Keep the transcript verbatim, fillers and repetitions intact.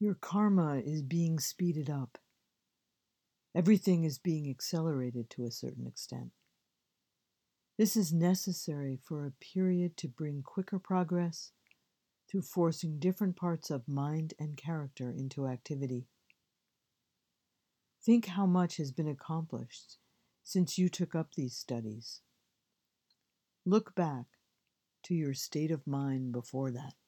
Your karma is being speeded up. Everything is being accelerated to a certain extent. This is necessary for a period to bring quicker progress through forcing different parts of mind and character into activity. Think how much has been accomplished since you took up these studies. Look back to your state of mind before that.